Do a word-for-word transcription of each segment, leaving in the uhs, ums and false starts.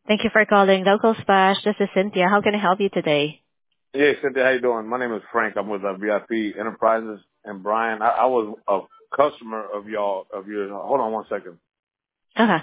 Thank you for calling Local Splash. This is Cynthia. How can I help you today? Yeah, Cynthia, how you doing? My name is Frank. I'm with uh, V I P Enterprises. And Brian, I, I was a customer of y'all, of yours. Hold on one second. Okay.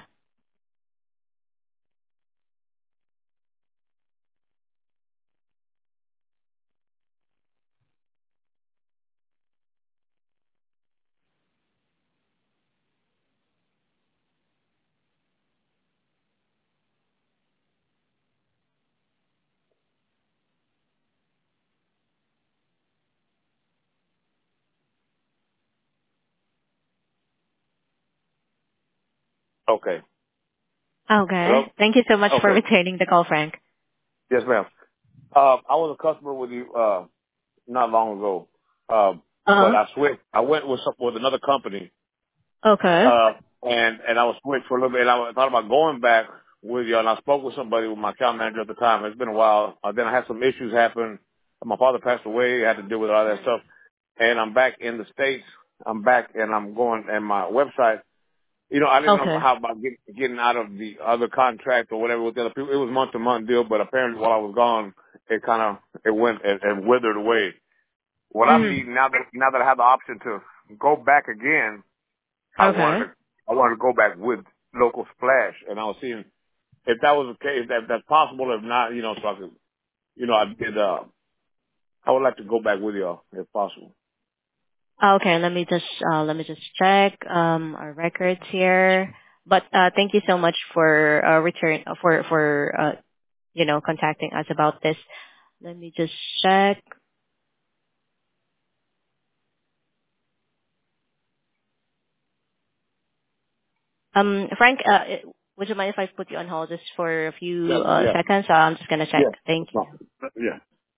Okay. Okay. Hello? Thank you so much for Okay. returning the call, Frank. Yes, ma'am. Uh, I was a customer with you, uh, not long ago. Uh, but Uh-huh. I switched. I went with some, with another company. Okay. Uh, and, and I was switched for a little bit. And I thought about going back with you. And I spoke with somebody, with my account manager at the time. It's been a while. Uh, then I had some issues happen. My father passed away. I had to deal with all that stuff. And I'm back in the States. I'm back and I'm going, and my website, you know, I didn't know Okay. how about get, getting out of the other contract or whatever with the other people. It was month to month deal, but apparently while I was gone, it kind of, it went and, and withered away. What I'm Mm-hmm. needing now that, now that I have the option to go back again, I Okay. wanted to, I wanted to go back with Local Splash, and I was seeing if that was the case, if that's possible. If not, you know, so I could, you know, I did, uh, I would like to go back with y'all if possible. Okay, let me just uh let me just check um our records here. But uh thank you so much for uh return uh, for for uh you know contacting us about this. Let me just check. Um Frank, uh would you mind if I put you on hold just for a few Yeah, uh yeah, seconds? Uh, I'm just gonna check. yeah, Thank you. yeah.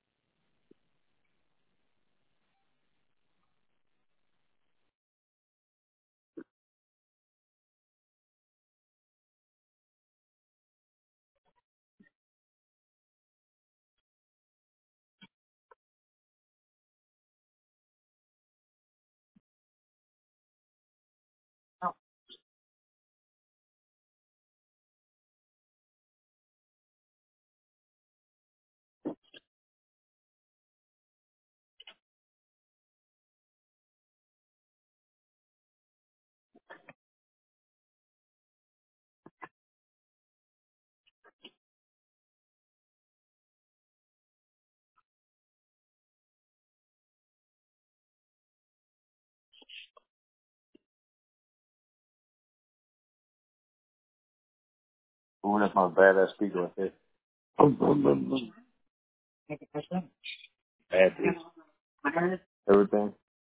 Oh, that's my badass speaker right there. Bad beat. Everything.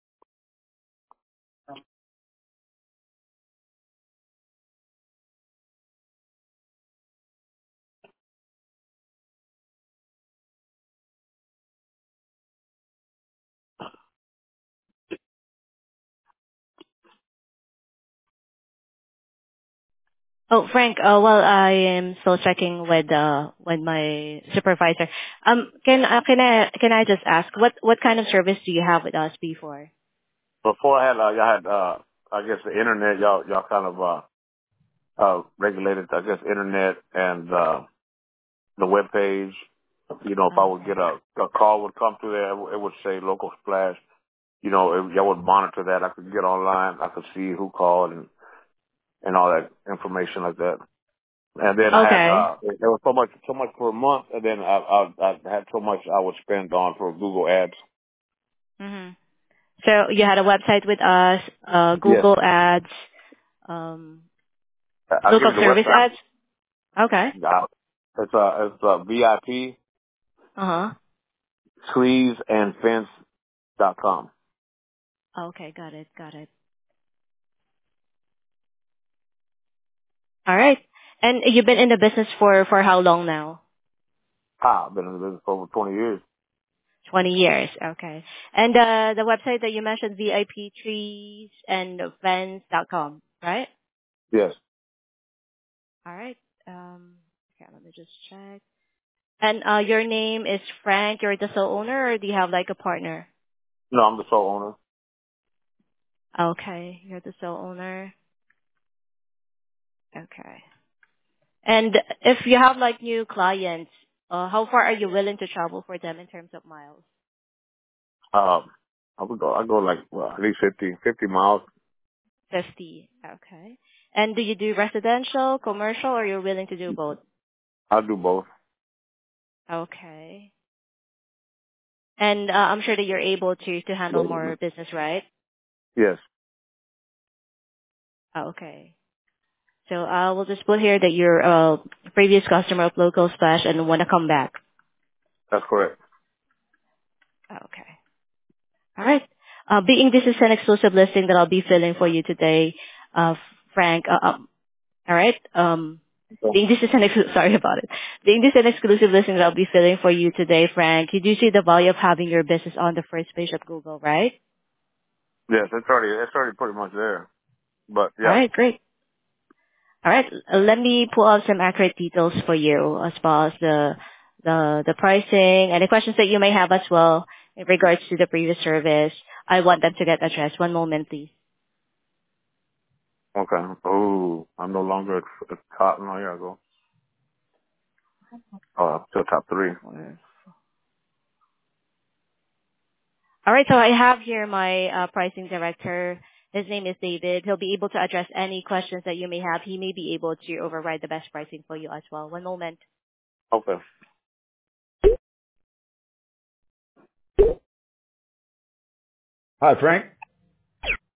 Oh, Frank, uh, well, I am still checking with uh with my supervisor. Um, can uh, can I can I just ask what what kind of service do you have with us before? Before I had, uh, y'all had, uh, I guess the internet, y'all, y'all kind of, uh, uh, regulated, I guess, internet and, uh, the web page. You know, if I would Okay. get a, a call would come through there, it would it would say Local Splash. You know, it, y'all would monitor that. I could get online. I could see who called and, and all that information like that. And then I had, Okay. uh, there was so much, so much per month, and then I, I, I had so much I would spend on for Google ads. Mm-hmm. So you had a website with us, uh, Yes. Google Ads, um, I- I'll give local you the service website. ads. Okay. Uh, It's, uh, it's, uh, V I P Uh huh. trees and fence dot com. Okay, got it, got it. All right. And you've been in the business for for how long now? Ah, I've been in the business for over twenty years. Twenty years. Okay. And uh, the website that you mentioned, V I P trees and fence dot com, right? Yes. All right. Um, okay, let me just check. And uh, your name is Frank. You're the sole owner, or do you have like a partner? No, I'm the sole owner. Okay, you're the sole owner. Okay. And if you have like new clients, uh, how far are you willing to travel for them in terms of miles? Um, I would go. I go like well, at least fifty, fifty miles. fifty. Okay. And do you do residential, commercial, or you're willing to do both? I'll do both. Okay. And uh, I'm sure that you're able to to handle more business, right? Yes, Okay. So I will just put here that you're a previous customer of Local Splash and want to come back. that's correct. Okay. All right. Uh, being this is an exclusive listing that I'll be filling for you today, uh, Frank. Uh, um, all right. Um, Okay. being this is an ex- sorry about it. Being this an exclusive listing that I'll be filling for you today, Frank. You do see the value of having your business on the first page of Google, right? Yes, it's already it's already pretty much there. But All yeah, right. Great. All right. uh, Let me pull out some accurate details for you as far as the the the pricing, any questions that you may have as well in regards to the previous service. I want them to get addressed. One moment, please. okay. Oh, I'm no longer at, at top. No, here I go. Oh, up to top three. All right. So I have here my uh, pricing director. His name is David. He'll be able to address any questions that you may have. He may be able to override the best pricing for you as well. One moment. Okay. Hi, Frank.